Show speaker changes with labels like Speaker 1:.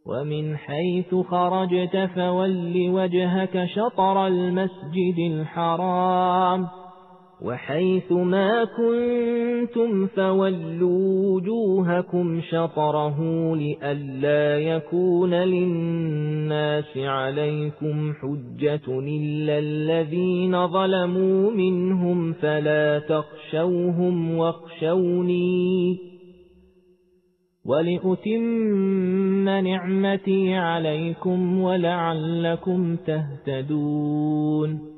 Speaker 1: ومن حيث خرجت فول وجهك شطر المسجد الحرام وحيث ما كنتم فولوا وجوهكم شطره لئلا يكون للناس عليكم حجة إلا الذين ظلموا منهم فلا تخشوهم واخشوني ولأتم نعمتي عليكم ولعلكم تهتدون